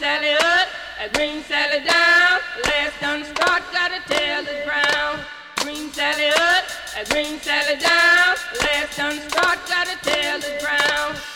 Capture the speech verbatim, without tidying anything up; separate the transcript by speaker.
Speaker 1: Sally up, a green Sally down. Last done start, gotta tell the ground. Green Sally up, a green Sally down. Last done start, gotta tell the ground.